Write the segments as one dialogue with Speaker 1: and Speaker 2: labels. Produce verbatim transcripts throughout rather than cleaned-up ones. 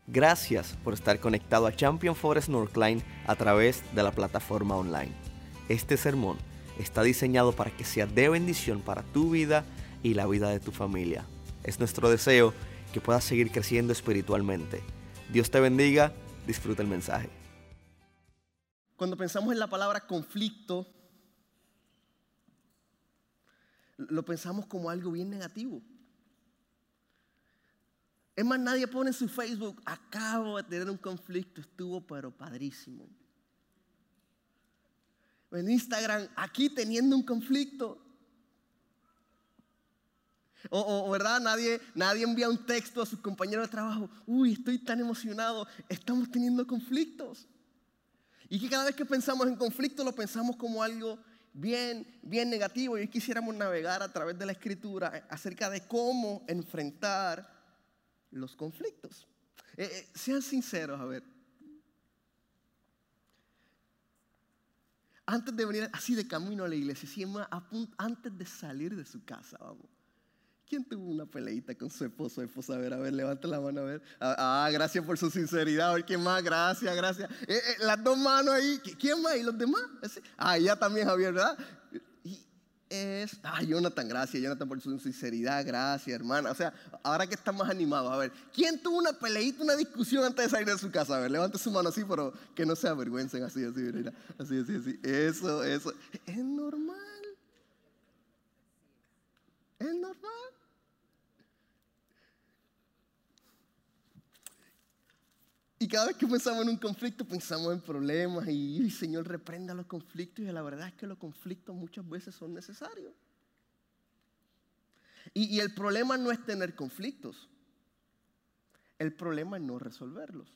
Speaker 1: Gracias por estar conectado a Champion Forest Northline a través de la plataforma online. Este sermón está diseñado para que sea de bendición para tu vida y la vida de tu familia. Es nuestro deseo que puedas seguir creciendo espiritualmente. Dios te bendiga, disfruta el mensaje.
Speaker 2: Cuando pensamos en la palabra conflicto, lo pensamos como algo bien negativo. Es más, nadie pone en su Facebook: acabo de tener un conflicto, estuvo pero padrísimo. En Instagram: aquí teniendo un conflicto. O, o ¿verdad? Nadie, nadie envía un texto a sus compañeros de trabajo: uy, estoy tan emocionado, estamos teniendo conflictos. Y que cada vez que pensamos en conflicto lo pensamos como algo bien, bien negativo. Y hoy quisiéramos navegar a través de la Escritura acerca de cómo enfrentar los conflictos. Eh, eh, sean sinceros, a ver. Antes de venir así de camino a la iglesia, si más, antes de salir de su casa, vamos. ¿Quién tuvo una peleita con su esposo o esposa? A ver, a ver, levanta la mano, a ver. Ah, gracias por su sinceridad. A ver, ¿quién más? Gracias, gracias. Eh, eh, las dos manos ahí. ¿Quién más? ¿Y los demás? Ah, ya también, Javier, ¿verdad? Y es, ah, Jonathan, gracias, Jonathan, por su sinceridad. Gracias, hermana. O sea, ahora que están más animados, a ver. ¿Quién tuvo una peleita, una discusión antes de salir de su casa? A ver, levante su mano así, pero que no se avergüencen, así, así, mira. Así, así, así. Eso, eso. Es normal. Es normal. Y cada vez que pensamos en un conflicto, pensamos en problemas y, y Señor, reprenda los conflictos. Y la verdad es que los conflictos muchas veces son necesarios. Y, y el problema no es tener conflictos. El problema es no resolverlos.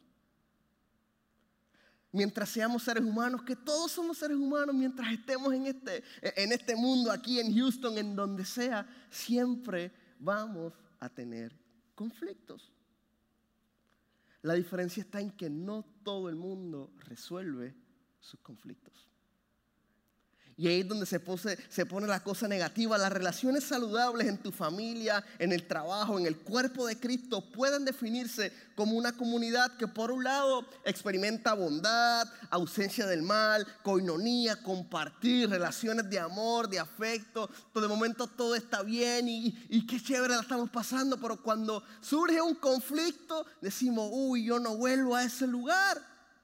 Speaker 2: Mientras seamos seres humanos, que todos somos seres humanos, mientras estemos en este, en este mundo, aquí en Houston, en donde sea, siempre vamos a tener conflictos. La diferencia está en que no todo el mundo resuelve sus conflictos. Y ahí es donde se pone, se pone la cosa negativa. Las relaciones saludables en tu familia, en el trabajo, en el cuerpo de Cristo pueden definirse como una comunidad que por un lado experimenta bondad, ausencia del mal, coinonía, compartir, relaciones de amor, de afecto. De momento todo está bien y, y qué chévere la estamos pasando. Pero cuando surge un conflicto decimos: uy, yo no vuelvo a ese lugar.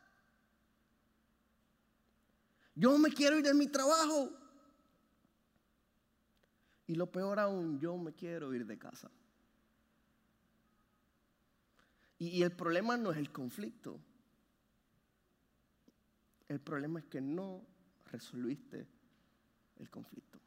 Speaker 2: Yo me quiero ir de mi trabajo. Y lo peor aún, yo me quiero ir de casa. Y, y el problema no es el conflicto. El problema es que no resolviste el conflicto.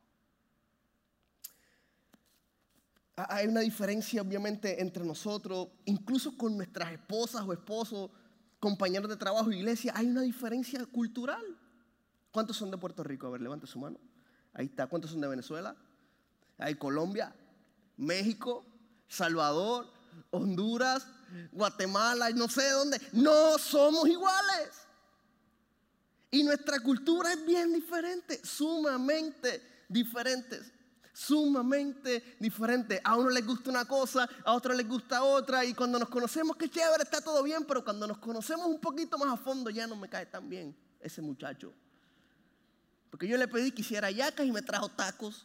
Speaker 2: Hay una diferencia obviamente entre nosotros, incluso con nuestras esposas o esposos, compañeros de trabajo, iglesia. Hay una diferencia cultural. ¿Cuántos son de Puerto Rico? A ver, levante su mano. Ahí está. ¿Cuántos son de Venezuela? Hay Colombia, México, Salvador, Honduras, Guatemala, no sé dónde. No somos iguales. Y nuestra cultura es bien diferente, sumamente diferentes. Sumamente diferente. A uno les gusta una cosa, a otro les gusta otra. Y cuando nos conocemos, qué chévere, está todo bien. Pero cuando nos conocemos un poquito más a fondo, ya no me cae tan bien ese muchacho. Porque yo le pedí que hiciera yacas y me trajo tacos.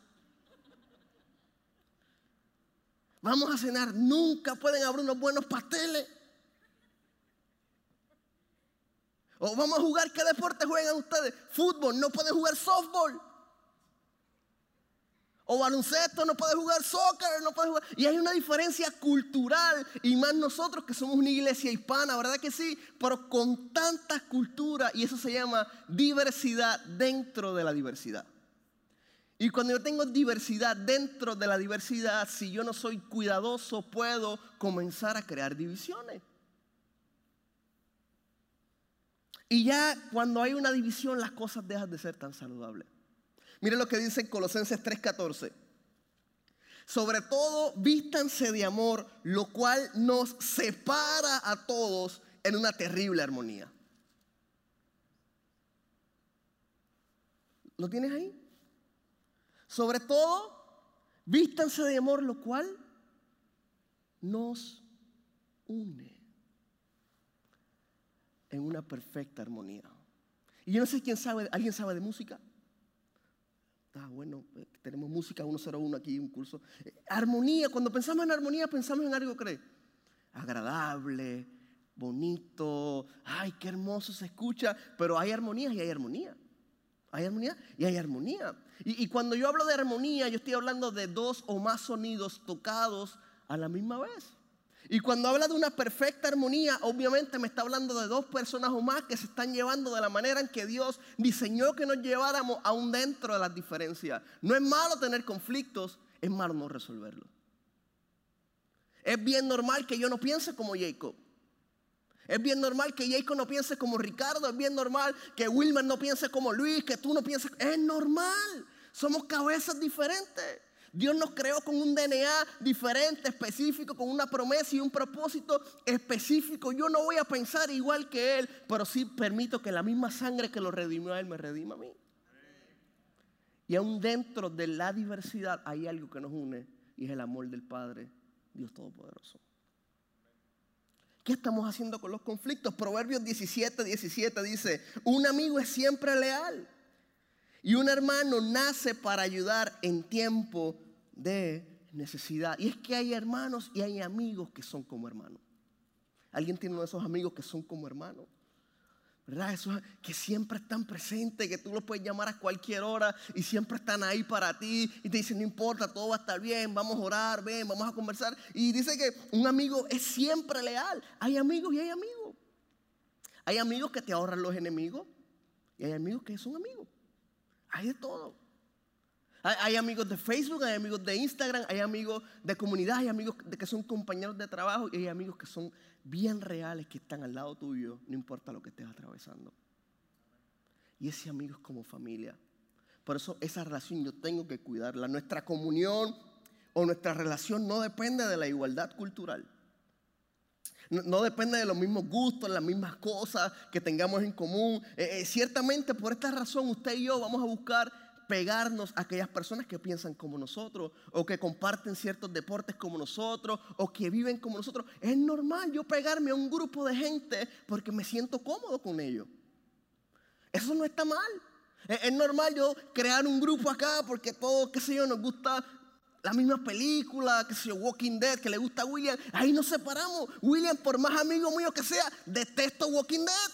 Speaker 2: Vamos a cenar, nunca pueden abrir unos buenos pasteles. O vamos a jugar, ¿qué deporte juegan ustedes? Fútbol, no pueden jugar softball. O baloncesto, no pueden jugar soccer, no pueden jugar. Y hay una diferencia cultural, y más nosotros que somos una iglesia hispana, ¿verdad que sí? Pero con tantas culturas, y eso se llama diversidad dentro de la diversidad. Y cuando yo tengo diversidad dentro de la diversidad, si yo no soy cuidadoso, puedo comenzar a crear divisiones. Y ya cuando hay una división, las cosas dejan de ser tan saludables. Miren lo que dice en Colosenses tres catorce. Sobre todo, vístanse de amor, lo cual nos separa a todos en una terrible armonía. ¿Lo tienes ahí? Sobre todo, vístanse de amor, lo cual nos une. en una perfecta armonía. Y yo no sé quién sabe, ¿alguien sabe de música? Ah, bueno, tenemos música ciento uno aquí, un curso. Armonía, cuando pensamos en armonía, pensamos en algo que agradable, bonito, ay, qué hermoso se escucha, pero hay armonía y hay armonía. Hay armonía y hay armonía. Y, y cuando yo hablo de armonía, yo estoy hablando de dos o más sonidos tocados a la misma vez. Y cuando habla de una perfecta armonía, obviamente me está hablando de dos personas o más que se están llevando de la manera en que Dios diseñó que nos lleváramos aún dentro de las diferencias. No es malo tener conflictos, es malo no resolverlos. Es bien normal que yo no piense como Jacob. Es bien normal que Jacob no piense como Ricardo. Es bien normal que Wilmer no piense como Luis, que tú no pienses. Es normal. Somos cabezas diferentes. Dios nos creó con un D N A diferente, específico, con una promesa y un propósito específico. Yo no voy a pensar igual que Él, pero sí permito que la misma sangre que lo redimió a Él me redima a mí. Y aún dentro de la diversidad hay algo que nos une y es el amor del Padre, Dios Todopoderoso. ¿Qué estamos haciendo con los conflictos? Proverbios diecisiete, diecisiete dice, un amigo es siempre leal. Y un hermano nace para ayudar en tiempo de necesidad. Y es que hay hermanos y hay amigos que son como hermanos. ¿Alguien tiene uno de esos amigos que son como hermanos? ¿Verdad? Esos que siempre están presentes, que tú los puedes llamar a cualquier hora y siempre están ahí para ti y te dicen, no importa, todo va a estar bien, vamos a orar, ven, vamos a conversar. Y dice que un amigo es siempre leal. Hay amigos y hay amigos. Hay amigos que te ahorran los enemigos y hay amigos que son amigos. Hay de todo. Hay, hay amigos de Facebook, hay amigos de Instagram, hay amigos de comunidad, hay amigos de que son compañeros de trabajo y hay amigos que son bien reales, que están al lado tuyo, no importa lo que estés atravesando. Y ese amigo es como familia. Por eso esa relación yo tengo que cuidarla. Nuestra comunión o nuestra relación no depende de la igualdad cultural. No, no depende de los mismos gustos, las mismas cosas que tengamos en común. Eh, eh, ciertamente por esta razón usted y yo vamos a buscar pegarnos a aquellas personas que piensan como nosotros o que comparten ciertos deportes como nosotros o que viven como nosotros. Es normal yo pegarme a un grupo de gente porque me siento cómodo con ellos. Eso no está mal. Es, es normal yo crear un grupo acá porque todos, qué sé yo, nos gusta la misma película, que sé yo, Walking Dead, que le gusta a William. Ahí nos separamos. William, por más amigo mío que sea, detesto Walking Dead.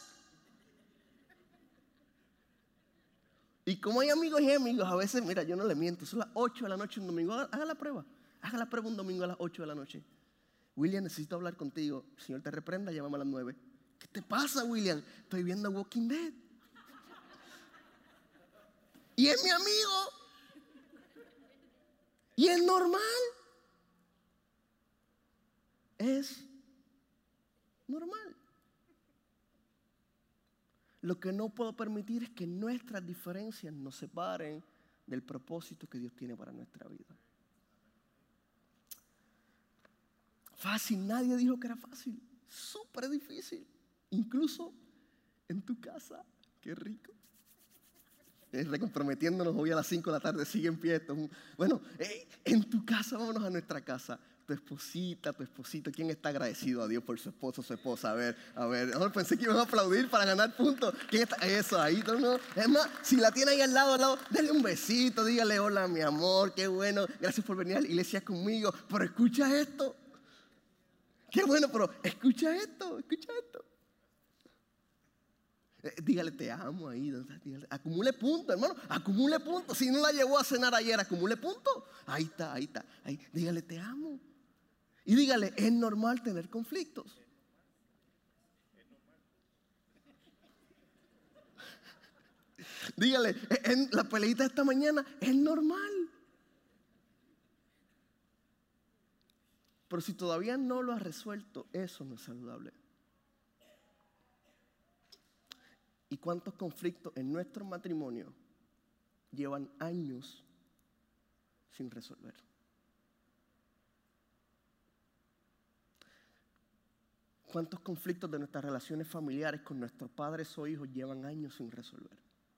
Speaker 2: Y como hay amigos y amigos, a veces, mira, yo no le miento, son las ocho de la noche un domingo. Haga, haga la prueba. Haga la prueba un domingo a las ocho de la noche. William, necesito hablar contigo. El Señor te reprenda, llámame a las nueve. ¿Qué te pasa, William? Estoy viendo Walking Dead. Y es mi amigo. Y es normal. Es normal. Lo que no puedo permitir es que nuestras diferencias nos separen del propósito que Dios tiene para nuestra vida. Fácil, nadie dijo que era fácil. Súper difícil. Incluso en tu casa. Qué rico. Recomprometiéndonos hoy a las cinco de la tarde, sigue en pie esto. Bueno, eh, en tu casa, vámonos a nuestra casa. Tu esposita, tu esposito, ¿quién está agradecido a Dios por su esposo, su esposa? A ver, a ver, ahora pensé que iban a aplaudir para ganar puntos. ¿Quién está? Eso, ahí, no. Es más, si la tiene ahí al lado, al lado, dale un besito, dígale, hola, mi amor, qué bueno, gracias por venir a la iglesia conmigo. Pero escucha esto. Qué bueno, pero escucha esto, escucha esto. Eh, dígale, te amo ahí. Dígale, acumule puntos, hermano. Acumule puntos. Si no la llevó a cenar ayer, acumule puntos. Ahí está, ahí está. Ahí. Dígale, te amo. Y dígale, es normal tener conflictos. Dígale, en la peleita de esta mañana es normal. Pero si todavía no lo has resuelto, eso no es saludable. ¿Y cuántos conflictos en nuestro matrimonio llevan años sin resolver? ¿Cuántos conflictos de nuestras relaciones familiares con nuestros padres o hijos llevan años sin resolver?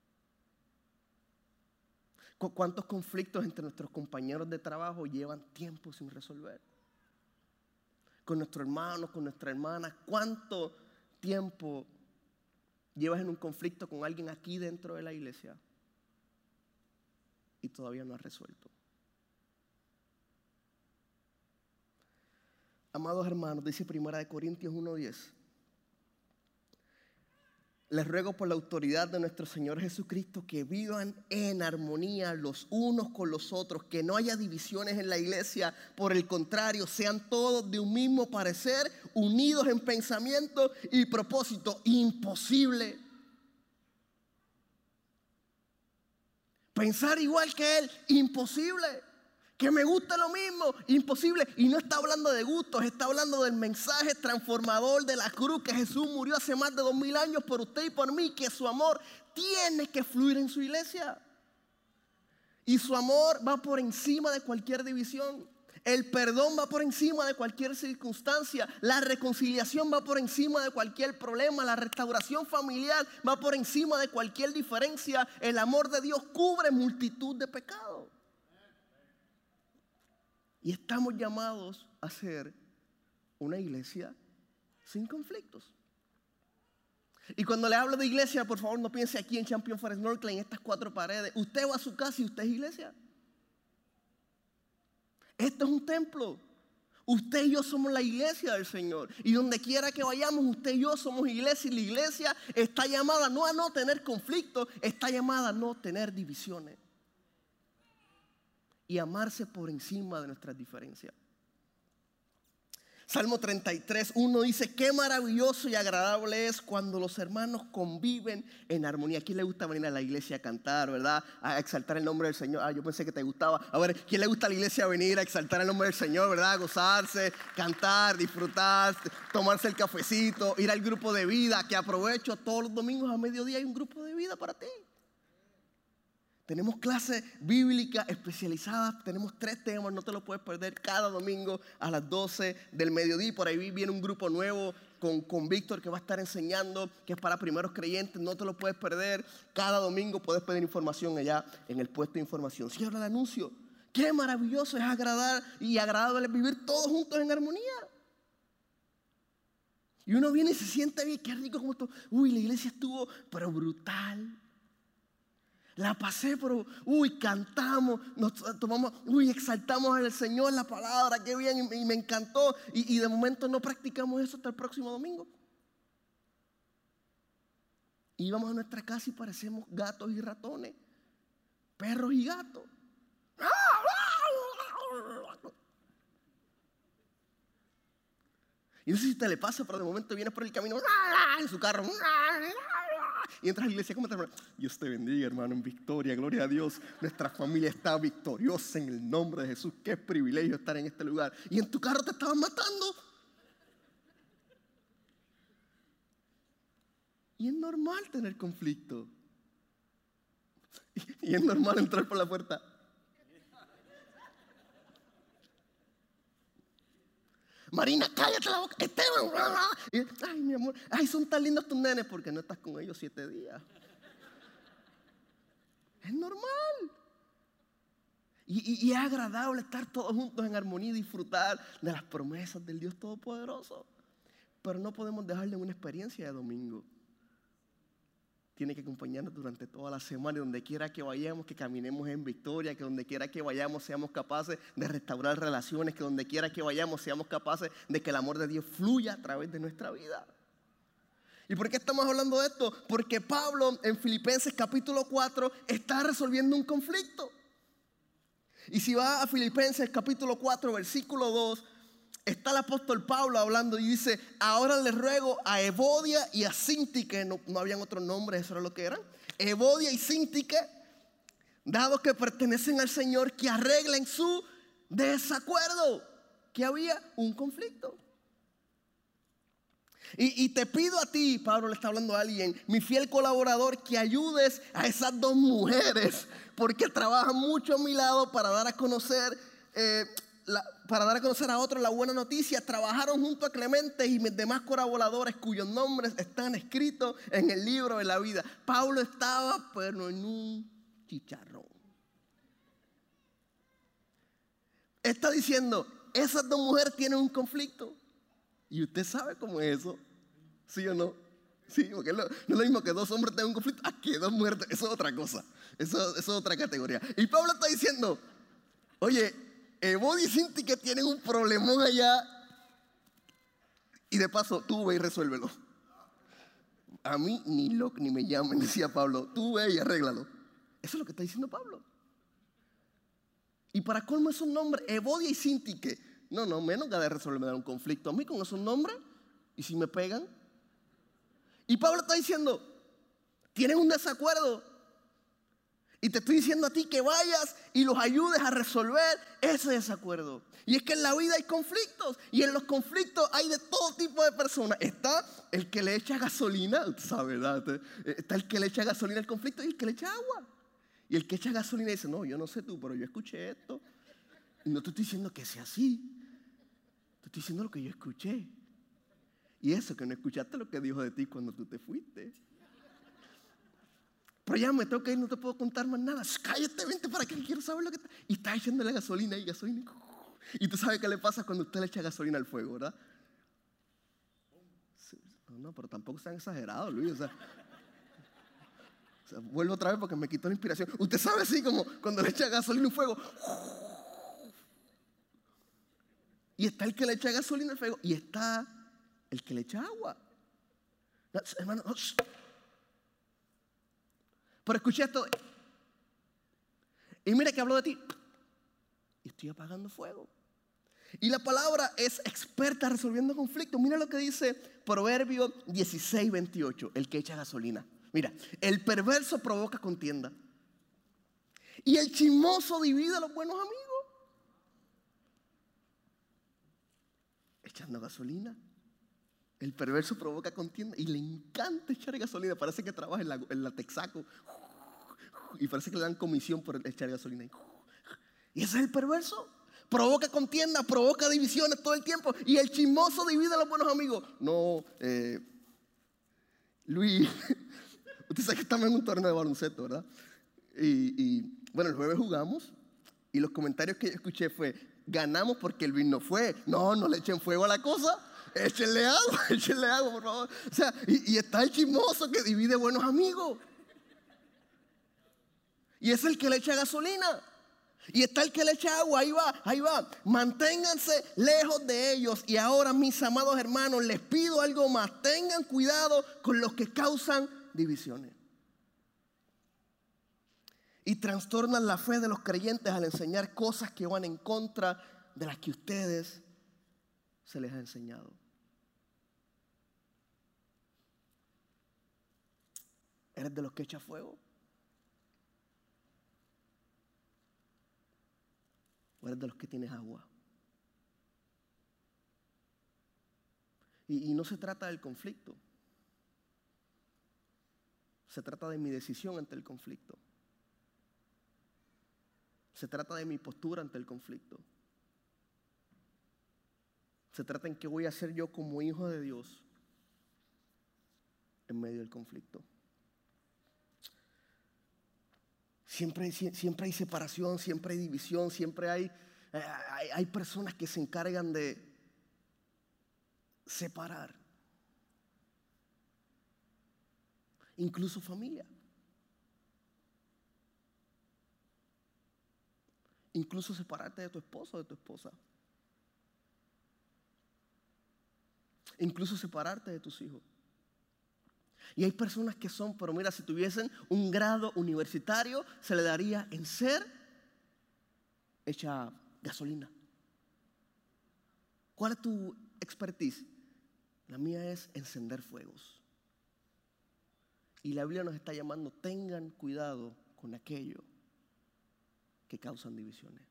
Speaker 2: ¿Cuántos conflictos entre nuestros compañeros de trabajo llevan tiempo sin resolver? Con nuestro hermano, con nuestra hermana, ¿cuánto tiempo Llevas en un conflicto con alguien aquí dentro de la iglesia y todavía no has resuelto. Amados hermanos, dice Primera de Corintios uno diez. Les ruego por la autoridad de nuestro Señor Jesucristo que vivan en armonía los unos con los otros, que no haya divisiones en la iglesia, por el contrario, sean todos de un mismo parecer, unidos en pensamiento y propósito. Imposible. Pensar igual que Él, imposible. Que me guste lo mismo, imposible. Y no está hablando de gustos, está hablando del mensaje transformador de la cruz, que Jesús murió hace más de dos mil años por usted y por mí, que su amor tiene que fluir en su iglesia. Y su amor va por encima de cualquier división. El perdón va por encima de cualquier circunstancia. La reconciliación va por encima de cualquier problema. La restauración familiar va por encima de cualquier diferencia. El amor de Dios cubre multitud de pecados. Y estamos llamados a ser una iglesia sin conflictos. Y cuando le hablo de iglesia, por favor no piense aquí en Champion Forest Northline, en estas cuatro paredes. Usted va a su casa y usted es iglesia. Esto es un templo. Usted y yo somos la iglesia del Señor. Y donde quiera que vayamos, usted y yo somos iglesia. Y la iglesia está llamada no a no tener conflictos, está llamada a no tener divisiones. Y amarse por encima de nuestras diferencias. Salmo treinta y tres, uno dice: qué maravilloso y agradable es cuando los hermanos conviven en armonía. ¿A quién le gusta venir a la iglesia a cantar, verdad? A exaltar el nombre del Señor. Ah, yo pensé que te gustaba. A ver, ¿quién le gusta a la iglesia venir a exaltar el nombre del Señor, verdad? Gozarse, cantar, disfrutar, tomarse el cafecito, ir al grupo de vida, que aprovecho todos los domingos a mediodía hay un grupo de vida para ti. Tenemos clases bíblicas especializadas, tenemos tres temas, no te lo puedes perder cada domingo a las doce del mediodía. Por ahí viene un grupo nuevo con, con Víctor que va a estar enseñando, que es para primeros creyentes, no te lo puedes perder. Cada domingo puedes pedir información allá en el puesto de información. Cierra el anuncio. Qué maravilloso es agradar y agradable vivir todos juntos en armonía. Y uno viene y se siente bien, qué rico como esto. Uy, la iglesia estuvo, pero brutal. La pasé, pero, uy, cantamos, nos tomamos, uy, exaltamos al Señor, la palabra, qué bien, y, y me encantó. Y, y de momento no practicamos eso hasta el próximo domingo. Y vamos a nuestra casa y parecemos gatos y ratones, perros y gatos. Y no sé si te le pasa, pero de momento vienes por el camino en su carro. Y entras a la iglesia, ¿cómo te hermano? Dios te bendiga, hermano, en victoria, gloria a Dios. Nuestra familia está victoriosa en el nombre de Jesús. Qué privilegio estar en este lugar. Y en tu carro te estaban matando. Y es normal tener conflicto. Y es normal entrar por la puerta. Marina, cállate la boca. Esteban. Y, ay, mi amor. Ay, son tan lindos tus nenes porque no estás con ellos siete días. Es normal. Y, y, y es agradable estar todos juntos en armonía y disfrutar de las promesas del Dios Todopoderoso. Pero no podemos dejarle una experiencia de domingo. Tiene que acompañarnos durante toda la semana, y donde quiera que vayamos, que caminemos en victoria, que donde quiera que vayamos seamos capaces de restaurar relaciones, que donde quiera que vayamos seamos capaces de que el amor de Dios fluya a través de nuestra vida. ¿Y por qué estamos hablando de esto? Porque Pablo en Filipenses capítulo cuatro está resolviendo un conflicto. Y si va a Filipenses capítulo cuatro versículo dos, está el apóstol Pablo hablando y dice: ahora les ruego a Evodia y a Síntique, no, no habían otros nombres, eso era lo que eran, Evodia y Síntique, dados que pertenecen al Señor, que arreglen su desacuerdo, que había un conflicto. Y, y te pido a ti, Pablo le está hablando a alguien, mi fiel colaborador, que ayudes a esas dos mujeres, porque trabajan mucho a mi lado para dar a conocer eh, La, para dar a conocer a otros la buena noticia. Trabajaron junto a Clemente y mis demás colaboradores cuyos nombres están escritos en el libro de la vida. Pablo estaba pero en un chicharrón. Está diciendo, esas dos mujeres tienen un conflicto. Y usted sabe cómo es eso, ¿sí o no? Sí, porque no, no es lo mismo que dos hombres tengan un conflicto a que dos mujeres. Eso es otra cosa. Eso, eso es otra categoría. Y Pablo está diciendo, oye, Evodia y Síntique tienen un problemón allá. Y de paso, tú ve y resuélvelo. A mí ni lo ni me llamen, decía Pablo. Tú ve y arréglalo. Eso es lo que está diciendo Pablo. Y para colmo esos nombres, Evodia y Síntique. No, no, menos que de resolver un conflicto. A mí con esos nombres, y si me pegan. Y Pablo está diciendo, tienen un desacuerdo. Y te estoy diciendo a ti que vayas y los ayudes a resolver ese desacuerdo. Y es que en la vida hay conflictos. Y en los conflictos hay de todo tipo de personas. Está el que le echa gasolina, ¿sabes? ¿Verdad? Está el que le echa gasolina al conflicto y el que le echa agua. Y el que echa gasolina dice, no, yo no sé tú, pero yo escuché esto. Y no te estoy diciendo que sea así. Te estoy diciendo lo que yo escuché. Y eso que no escuchaste lo que dijo de ti cuando tú te fuiste. Pero ya me tengo que ir, no te puedo contar más nada. Cállate, vente para que quiero saber lo que está. Y está echándole gasolina y gasolina. Y tú sabes qué le pasa cuando usted le echa gasolina al fuego, ¿verdad? No, no, pero tampoco sean exagerados, Luis. O sea, o sea, vuelvo otra vez porque me quitó la inspiración. Usted sabe así como cuando le echa gasolina al fuego. Y está el que le echa gasolina al fuego. Y está el que le echa agua. No, hermano, no, pero escuché esto. Y mira que habló de ti. Y estoy apagando fuego. Y la palabra es experta resolviendo conflictos. Mira lo que dice Proverbios dieciséis, veintiocho. El que echa gasolina. Mira, el perverso provoca contienda. Y el chismoso divide a los buenos amigos. Echando gasolina. El perverso provoca contienda y le encanta echar gasolina. Parece que trabaja en la, en la Texaco. Y parece que le dan comisión por echar gasolina. Y ese es el perverso. Provoca contienda, provoca divisiones todo el tiempo. Y el chismoso divide a los buenos amigos. No, eh, Luis, usted sabe que estamos en un torneo de baloncesto, ¿verdad? Y, y bueno, el jueves jugamos. Y los comentarios que yo escuché fue, ganamos porque el Luis no fue. No, no le echen fuego a la cosa. Échenle agua, échenle agua, por favor. O sea, y, y está el chismoso que divide buenos amigos. Y es el que le echa gasolina. Y está el que le echa agua, ahí va, ahí va. Manténganse lejos de ellos. Y ahora, mis amados hermanos, les pido algo más. Tengan cuidado con los que causan divisiones. Y trastornan la fe de los creyentes al enseñar cosas que van en contra de las que ustedes se les ha enseñado. ¿Eres de los que echa fuego? ¿O eres de los que tienes agua? Y, y no se trata del conflicto. Se trata de mi decisión ante el conflicto. Se trata de mi postura ante el conflicto. Se trata en qué voy a hacer yo como hijo de Dios en medio del conflicto. Siempre hay, siempre hay separación, siempre hay división, siempre hay, hay, hay personas que se encargan de separar. Incluso familia. Incluso separarte de tu esposo o de tu esposa. Incluso separarte de tus hijos. Y hay personas que son, pero mira, si tuviesen un grado universitario, se le daría en ser hecha gasolina. ¿Cuál es tu expertise? La mía es encender fuegos. Y la Biblia nos está llamando, tengan cuidado con aquello que causan divisiones.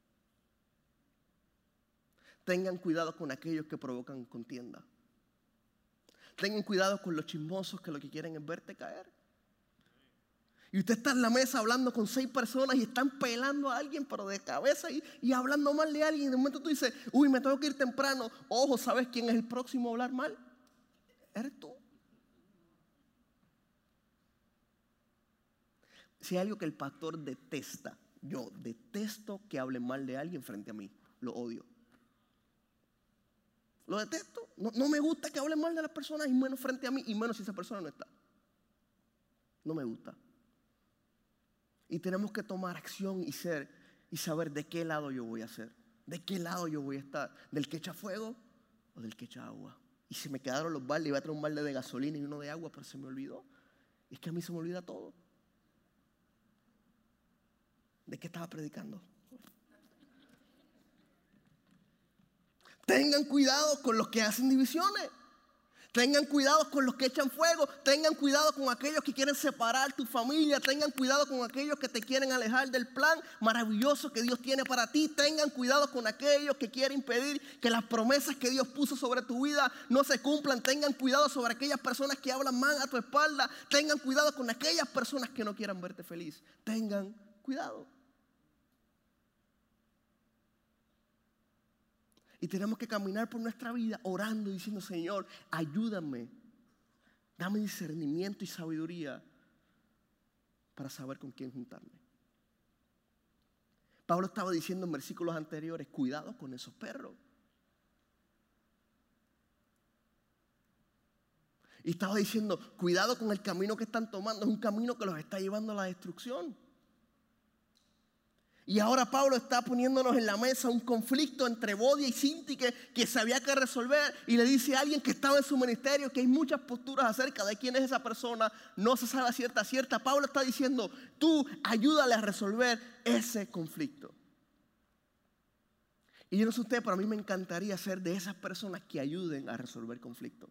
Speaker 2: Tengan cuidado con aquellos que provocan contienda. Tengan cuidado con los chismosos que lo que quieren es verte caer. Y usted está en la mesa hablando con seis personas y están pelando a alguien, pero de cabeza y, y hablando mal de alguien. Y de momento tú dices, uy, me tengo que ir temprano. Ojo, ¿sabes quién es el próximo a hablar mal? Eres tú. Si hay algo que el pastor detesta, yo detesto que hable mal de alguien frente a mí. Lo odio. Lo detesto. No, no me gusta que hablen mal de las personas y menos frente a mí y menos si esa persona no está. No me gusta. Y tenemos que tomar acción y ser y saber de qué lado yo voy a ser. De qué lado yo voy a estar. ¿Del que echa fuego o del que echa agua? Y se me quedaron los baldes. Iba a traer un balde de gasolina y uno de agua, pero se me olvidó. Y es que a mí se me olvida todo. ¿De qué estaba predicando? Tengan cuidado con los que hacen divisiones. Tengan cuidado con los que echan fuego. Tengan cuidado con aquellos que quieren separar tu familia. Tengan cuidado con aquellos que te quieren alejar del plan maravilloso que Dios tiene para ti. Tengan cuidado con aquellos que quieren impedir que las promesas que Dios puso sobre tu vida no se cumplan. Tengan cuidado sobre aquellas personas que hablan mal a tu espalda. Tengan cuidado con aquellas personas que no quieran verte feliz. Tengan cuidado. Y tenemos que caminar por nuestra vida orando y diciendo: Señor, ayúdame, dame discernimiento y sabiduría para saber con quién juntarme. Pablo estaba diciendo en versículos anteriores: cuidado con esos perros. Y estaba diciendo: cuidado con el camino que están tomando, es un camino que los está llevando a la destrucción. Y ahora Pablo está poniéndonos en la mesa un conflicto entre Bodia y Síntique que se había que resolver. Y le dice a alguien que estaba en su ministerio que hay muchas posturas acerca de quién es esa persona. No se sabe a cierta cierta. Pablo está diciendo: tú ayúdale a resolver ese conflicto. Y yo no sé usted, pero a mí me encantaría ser de esas personas que ayuden a resolver conflictos.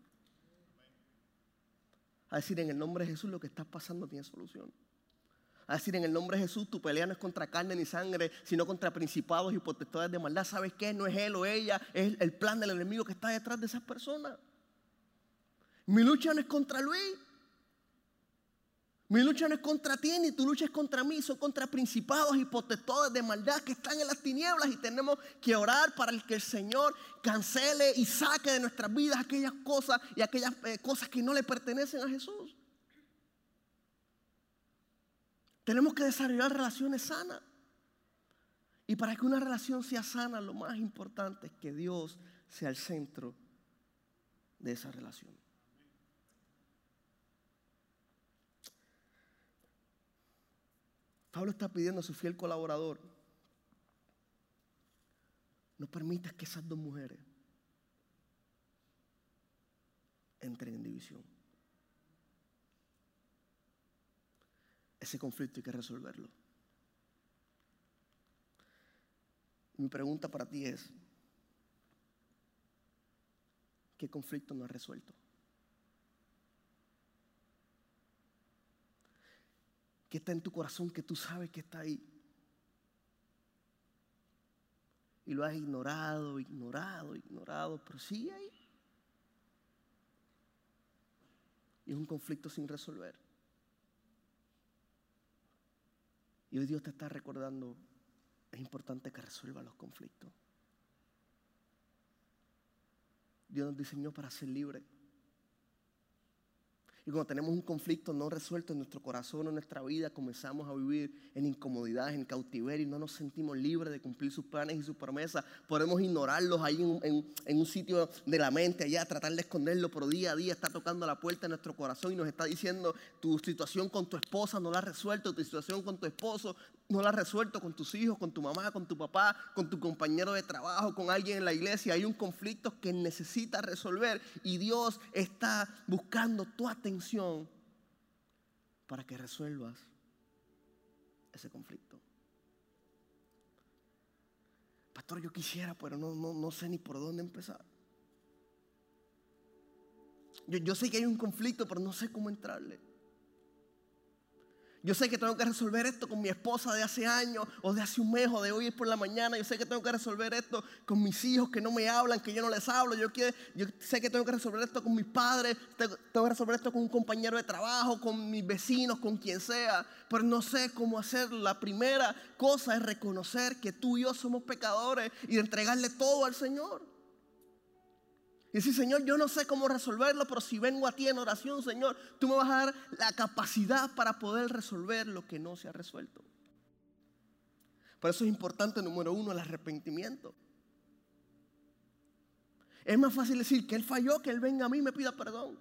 Speaker 2: A decir: en el nombre de Jesús lo que está pasando tiene solución. A decir: en el nombre de Jesús tu pelea no es contra carne ni sangre, sino contra principados y potestades de maldad. ¿Sabes qué? No es él o ella, es el plan del enemigo que está detrás de esas personas. Mi lucha no es contra Luis. Mi lucha no es contra ti, ni tu lucha es contra mí. Son contra principados y potestades de maldad que están en las tinieblas. Y tenemos que orar para que el Señor cancele y saque de nuestras vidas aquellas cosas y aquellas eh, cosas que no le pertenecen a Jesús. Tenemos que desarrollar relaciones sanas. Y para que una relación sea sana, lo más importante es que Dios sea el centro de esa relación. Pablo está pidiendo a su fiel colaborador: no permitas que esas dos mujeres entren en división. Ese conflicto hay que resolverlo. Mi pregunta para ti es: ¿qué conflicto no has resuelto? ¿Qué está en tu corazón que tú sabes que está ahí? Y lo has ignorado, ignorado, ignorado, pero sigue ahí. Y es un conflicto sin resolver. Y hoy Dios te está recordando: es importante que resuelvas los conflictos. Dios nos diseñó para ser libres. Y cuando tenemos un conflicto no resuelto en nuestro corazón o en nuestra vida, comenzamos a vivir en incomodidad, en cautiverio, y no nos sentimos libres de cumplir sus planes y sus promesas. Podemos ignorarlos ahí en, en, en un sitio de la mente, allá, tratar de esconderlo, pero día a día está tocando la puerta de nuestro corazón y nos está diciendo: tu situación con tu esposa no la has resuelto, tu situación con tu esposo no la has resuelto, con tus hijos, con tu mamá, con tu papá, con tu compañero de trabajo, con alguien en la iglesia. Hay un conflicto que necesitas resolver y Dios está buscando tu atención para que resuelvas ese conflicto. Pastor, yo quisiera, pero no, no, no sé ni por dónde empezar. Yo, yo sé que hay un conflicto, pero no sé cómo entrarle. Yo sé que tengo que resolver esto con mi esposa de hace años, o de hace un mes, o de hoy por la mañana. Yo sé que tengo que resolver esto con mis hijos que no me hablan, que yo no les hablo. Yo, quiero, yo sé que tengo que resolver esto con mis padres, tengo, tengo que resolver esto con un compañero de trabajo, con mis vecinos, con quien sea. Pero no sé cómo hacerlo. La primera cosa es reconocer que tú y yo somos pecadores y entregarle todo al Señor. Y decir: Señor, yo no sé cómo resolverlo, pero si vengo a ti en oración, Señor, tú me vas a dar la capacidad para poder resolver lo que no se ha resuelto. Por eso es importante, número uno, el arrepentimiento. Es más fácil decir que él falló, que él venga a mí y me pida perdón.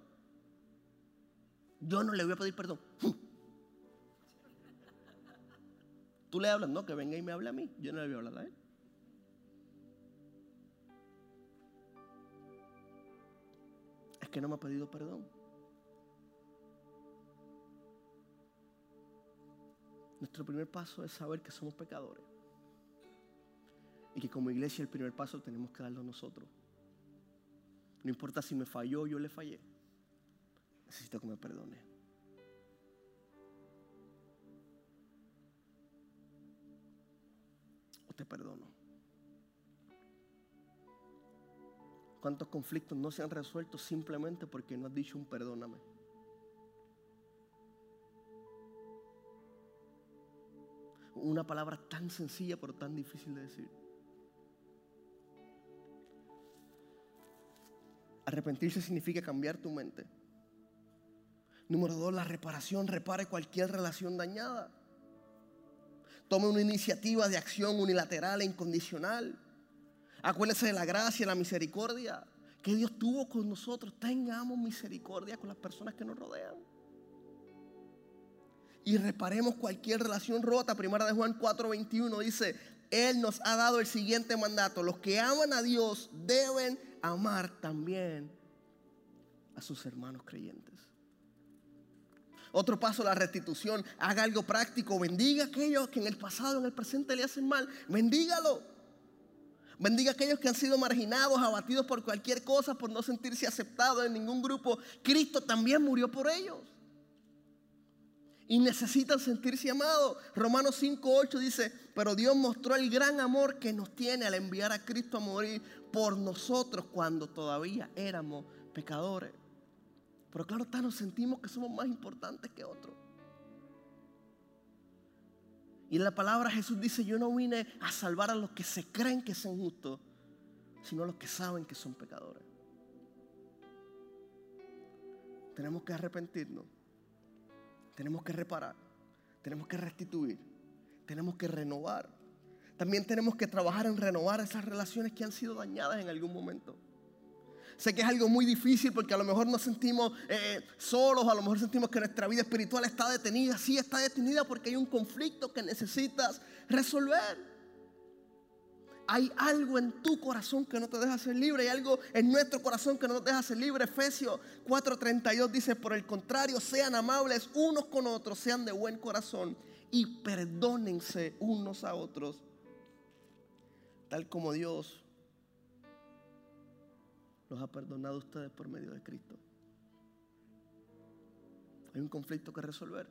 Speaker 2: Yo no le voy a pedir perdón. Tú le hablas, no, que venga y me hable a mí. Yo no le voy a hablar a él. Es que no me ha pedido perdón. Nuestro primer paso es saber que somos pecadores. Y que como iglesia el primer paso tenemos que darlo nosotros. No importa si me falló o yo le fallé. Necesito que me perdone. O te perdono. ¿Cuántos conflictos no se han resuelto simplemente porque no has dicho un perdóname? Una palabra tan sencilla pero tan difícil de decir. Arrepentirse significa cambiar tu mente. Número dos, la reparación. Repare cualquier relación dañada. Tome una iniciativa de acción unilateral e incondicional. Acuérdese de la gracia y la misericordia que Dios tuvo con nosotros. Tengamos misericordia con las personas que nos rodean. Y reparemos cualquier relación rota. Primera de Juan cuatro veintiuno dice: Él nos ha dado el siguiente mandato: los que aman a Dios deben amar también a sus hermanos creyentes. Otro paso, la restitución. Haga algo práctico. Bendiga a aquellos que en el pasado, en el presente le hacen mal. Bendígalo. Bendiga a aquellos que han sido marginados, abatidos por cualquier cosa, por no sentirse aceptados en ningún grupo. Cristo también murió por ellos. Y necesitan sentirse amados. Romanos cinco ocho dice: pero Dios mostró el gran amor que nos tiene al enviar a Cristo a morir por nosotros cuando todavía éramos pecadores. Pero claro está, nos sentimos que somos más importantes que otros. Y en la palabra Jesús dice: yo no vine a salvar a los que se creen que son justos, sino a los que saben que son pecadores. Tenemos que arrepentirnos. Tenemos que reparar, tenemos que restituir, tenemos que renovar. También tenemos que trabajar en renovar esas relaciones que han sido dañadas en algún momento. Sé que es algo muy difícil porque a lo mejor nos sentimos eh, solos, a lo mejor sentimos que nuestra vida espiritual está detenida. Sí, está detenida porque hay un conflicto que necesitas resolver. Hay algo en tu corazón que no te deja ser libre. Hay algo en nuestro corazón que no nos deja ser libre. Efesios cuatro treinta y dos dice: por el contrario, sean amables unos con otros, sean de buen corazón y perdónense unos a otros, tal como Dios los ha perdonado a ustedes por medio de Cristo. Hay un conflicto que resolver.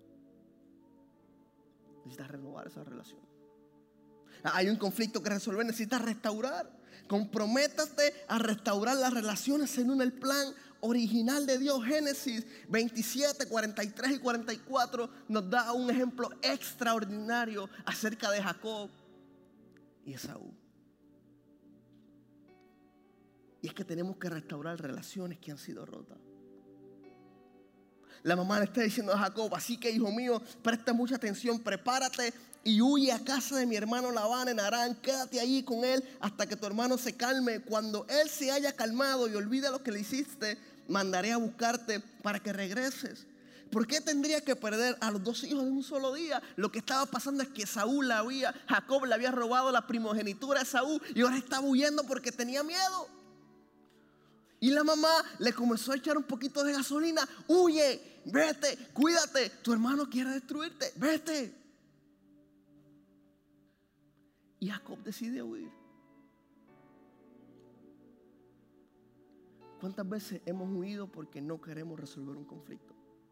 Speaker 2: Necesitas renovar esa relación. Hay un conflicto que resolver, necesitas restaurar. Comprométate a restaurar las relaciones según el plan original de Dios. Génesis veintisiete, cuarenta y tres y cuarenta y cuatro nos da un ejemplo extraordinario acerca de Jacob y Esaú. Y es que tenemos que restaurar relaciones que han sido rotas. La mamá le está diciendo a Jacob: así que, hijo mío, presta mucha atención, prepárate y huye a casa de mi hermano Labán en Harán. Quédate allí con él hasta que tu hermano se calme. Cuando él se haya calmado y olvide lo que le hiciste, mandaré a buscarte para que regreses. ¿Por qué tendría que perder a los dos hijos de un solo día? Lo que estaba pasando es que Saúl la había, Jacob le había robado la primogenitura a Saúl y ahora estaba huyendo porque tenía miedo. Y la mamá le comenzó a echar un poquito de gasolina. Huye, vete, cuídate. Tu hermano quiere destruirte, vete. Y Jacob decide huir. ¿Cuántas veces hemos huido porque no queremos resolver un conflicto?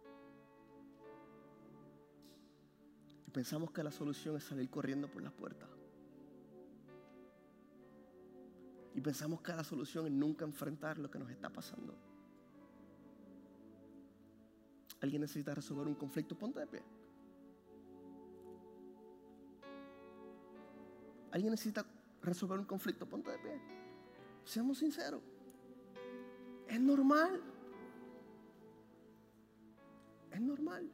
Speaker 2: Y pensamos que la solución es salir corriendo por las puertas. Y pensamos que la solución es nunca enfrentar lo que nos está pasando. ¿Alguien necesita resolver un conflicto? Ponte de pie. ¿Alguien necesita resolver un conflicto? Ponte de pie. Seamos sinceros. Es normal. Es normal.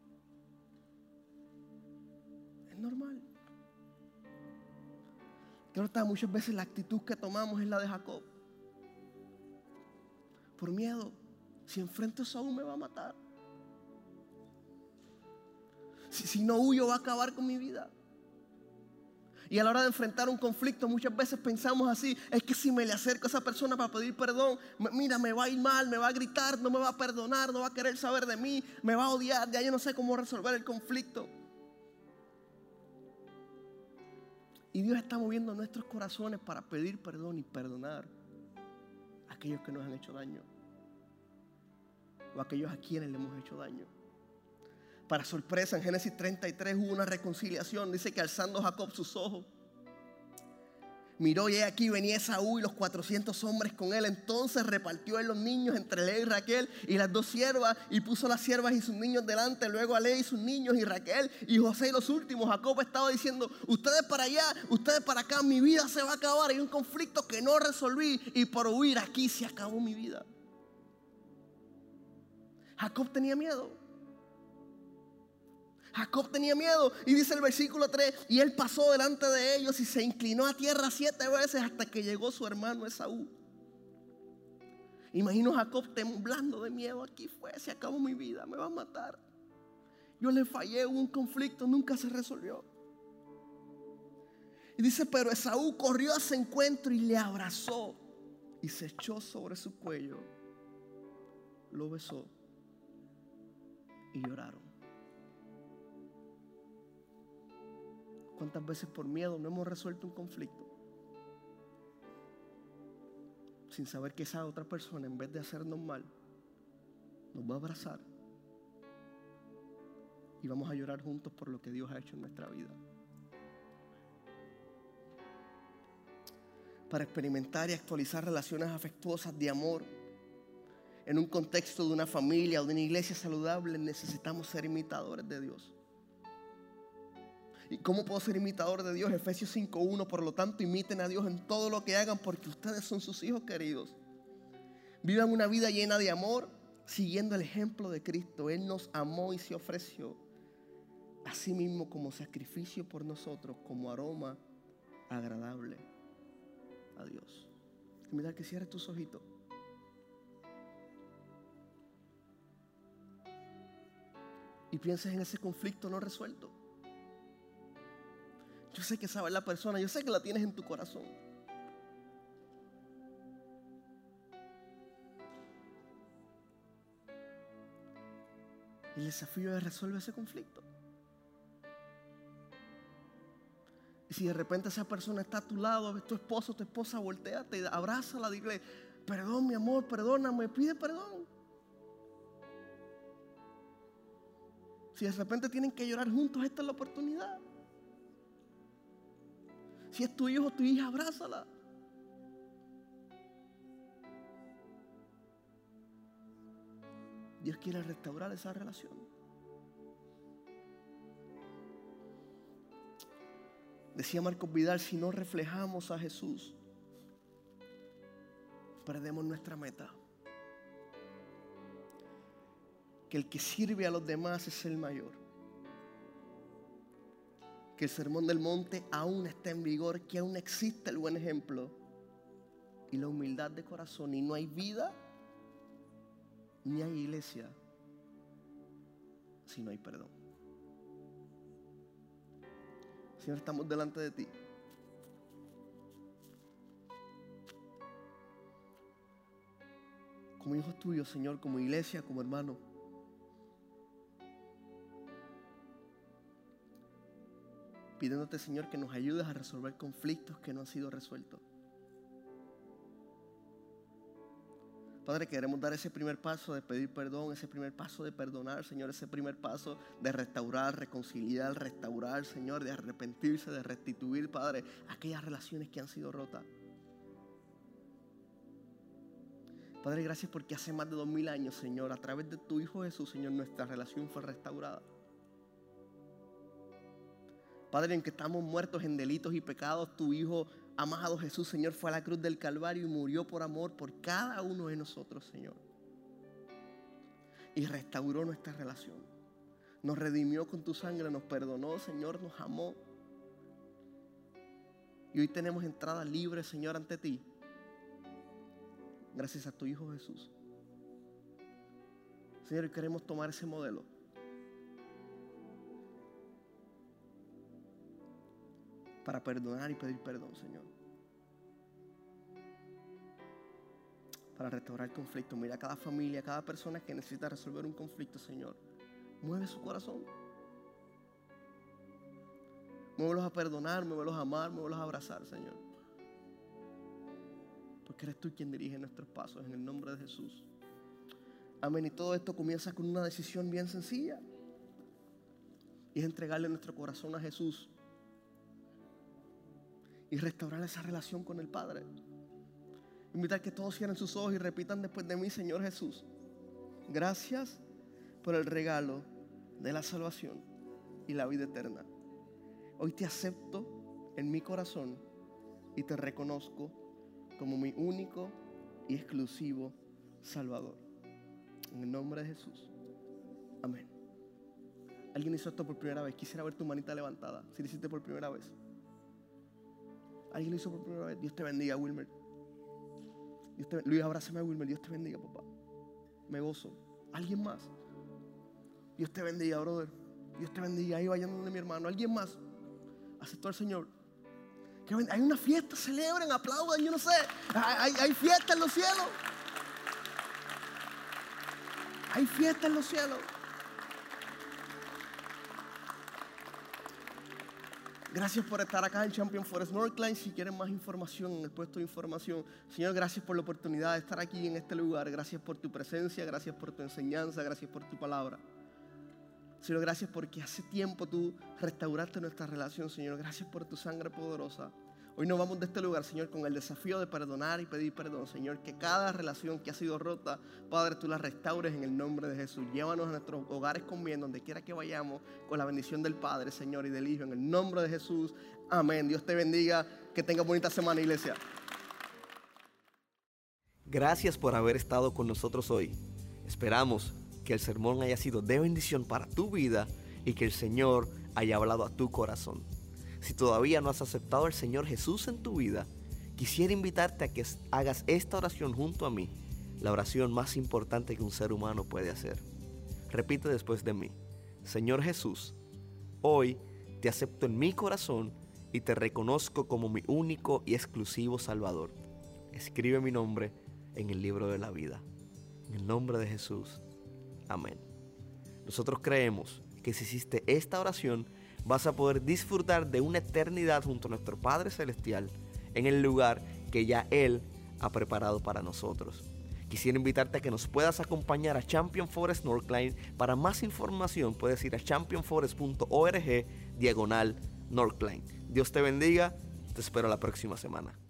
Speaker 2: Es normal. Claro está, muchas veces la actitud que tomamos es la de Jacob. Por miedo, si enfrento a Saúl me va a matar. Si, si no huyo va a acabar con mi vida. Y a la hora de enfrentar un conflicto muchas veces pensamos así: es que si me le acerco a esa persona para pedir perdón, mira, me va a ir mal, me va a gritar, no me va a perdonar, no va a querer saber de mí, me va a odiar, ya yo no sé cómo resolver el conflicto. Y Dios está moviendo nuestros corazones para pedir perdón y perdonar a aquellos que nos han hecho daño, o a aquellos a quienes le hemos hecho daño. Para sorpresa, en Génesis treinta y tres hubo una reconciliación. Dice que alzando Jacob sus ojos, miró y aquí venía Esaú y los cuatrocientos hombres con él. Entonces repartió él los niños entre Lea y Raquel y las dos siervas, y puso las siervas y sus niños delante, luego a Lea y sus niños y Raquel y José y los últimos. Jacob estaba diciendo: ustedes para allá, ustedes para acá, mi vida se va a acabar. Hay un conflicto que no resolví y por huir aquí se acabó mi vida. Jacob tenía miedo. Jacob tenía miedo, y dice el versículo tres: y él pasó delante de ellos y se inclinó a tierra siete veces hasta que llegó su hermano Esaú. Imagino a Jacob temblando de miedo. Aquí fue, se acabó mi vida, me va a matar. Yo le fallé, hubo un conflicto, nunca se resolvió. Y dice: pero Esaú corrió a su encuentro y le abrazó y se echó sobre su cuello, lo besó y lloraron. ¿Cuántas veces por miedo no hemos resuelto un conflicto sin saber que esa otra persona, en vez de hacernos mal, nos va a abrazar y vamos a llorar juntos por lo que Dios ha hecho en nuestra vida? Para experimentar y actualizar relaciones afectuosas de amor en un contexto de una familia o de una iglesia saludable, necesitamos ser imitadores de Dios. ¿Y cómo puedo ser imitador de Dios? Efesios cinco uno: por lo tanto, imiten a Dios en todo lo que hagan, porque ustedes son sus hijos queridos. Vivan una vida llena de amor, siguiendo el ejemplo de Cristo. Él nos amó y se ofreció a sí mismo como sacrificio por nosotros, como aroma agradable a Dios. Mira, que cierres tus ojitos. Y pienses en ese conflicto no resuelto. Yo sé que sabes la persona, yo sé que la tienes en tu corazón. El desafío es resolver ese conflicto. Y si de repente esa persona está a tu lado, es tu esposo, tu esposa, voltéate, abrázala, dile: perdón, mi amor, perdóname, pide perdón. Si de repente tienen que llorar juntos, esta es la oportunidad. Si es tu hijo o tu hija, abrázala. Dios quiere restaurar esa relación. Decía Marcos Vidal: si no reflejamos a Jesús, perdemos nuestra meta. Que el que sirve a los demás es el mayor. Que el sermón del monte aún está en vigor, que aún existe el buen ejemplo y la humildad de corazón, y no hay vida ni hay iglesia si no hay perdón. Señor, estamos delante de ti. Como hijos tuyos, Señor, como iglesia, como hermano. Pidiéndote, Señor, que nos ayudes a resolver conflictos que no han sido resueltos. Padre, queremos dar ese primer paso de pedir perdón, ese primer paso de perdonar, Señor, ese primer paso de restaurar, reconciliar, restaurar, Señor, de arrepentirse, de restituir, Padre, aquellas relaciones que han sido rotas. Padre, gracias porque hace más de dos mil años, Señor, a través de tu Hijo Jesús, Señor, nuestra relación fue restaurada. Padre, en que estamos muertos en delitos y pecados, tu Hijo amado Jesús, Señor, fue a la cruz del Calvario y murió por amor por cada uno de nosotros, Señor. Y restauró nuestra relación. Nos redimió con tu sangre, nos perdonó, Señor, nos amó. Y hoy tenemos entrada libre, Señor, ante ti. Gracias a tu Hijo Jesús. Señor, queremos tomar ese modelo. Para perdonar y pedir perdón, Señor. Para restaurar el conflicto. Mira a cada familia, a cada persona que necesita resolver un conflicto, Señor. Mueve su corazón. Muévelos a perdonar, muévelos a amar, muévelos a abrazar, Señor. Porque eres tú quien dirige nuestros pasos en el nombre de Jesús. Amén. Y todo esto comienza con una decisión bien sencilla. Y es entregarle nuestro corazón a Jesús. Y restaurar esa relación con el Padre. Invitar que todos cierren sus ojos y repitan después de mí: Señor Jesús, gracias por el regalo de la salvación y la vida eterna. Hoy te acepto en mi corazón y te reconozco como mi único y exclusivo Salvador. En el nombre de Jesús. Amén. ¿Alguien hizo esto por primera vez? Quisiera ver tu manita levantada. Si lo hiciste por primera vez. ¿Alguien lo hizo por primera vez? Dios te bendiga, Wilmer. Dios te, Luis, abrázame a Wilmer. Dios te bendiga, papá. Me gozo. ¿Alguien más? Dios te bendiga, brother. Dios te bendiga. Ahí vayan donde mi hermano. ¿Alguien más? Aceptó al Señor. Hay una fiesta, celebren, aplaudan, yo no sé. Hay, hay fiesta en los cielos. Hay fiesta en los cielos. Gracias por estar acá en Champion Forest Northline. Si quieren más información en el puesto de información, Señor, gracias por la oportunidad de estar aquí en este lugar. Gracias por tu presencia, gracias por tu enseñanza, gracias por tu palabra. Señor, gracias porque hace tiempo tú restauraste nuestra relación, Señor. Gracias por tu sangre poderosa. Hoy nos vamos de este lugar, Señor, con el desafío de perdonar y pedir perdón, Señor. Que cada relación que ha sido rota, Padre, tú la restaures en el nombre de Jesús. Llévanos a nuestros hogares con bien, donde quiera que vayamos, con la bendición del Padre, Señor, y del Hijo, en el nombre de Jesús. Amén. Dios te bendiga. Que tengas bonita semana, iglesia.
Speaker 1: Gracias por haber estado con nosotros hoy. Esperamos que el sermón haya sido de bendición para tu vida y que el Señor haya hablado a tu corazón. Si todavía no has aceptado al Señor Jesús en tu vida, quisiera invitarte a que hagas esta oración junto a mí, la oración más importante que un ser humano puede hacer. Repite después de mí: Señor Jesús, hoy te acepto en mi corazón y te reconozco como mi único y exclusivo Salvador. Escribe mi nombre en el libro de la vida. En el nombre de Jesús. Amén. Nosotros creemos que si hiciste esta oración, vas a poder disfrutar de una eternidad junto a nuestro Padre Celestial en el lugar que ya Él ha preparado para nosotros. Quisiera invitarte a que nos puedas acompañar a Champion Forest Northline. Para más información puedes ir a champion forest punto org diagonal Northline. Dios te bendiga. Te espero la próxima semana.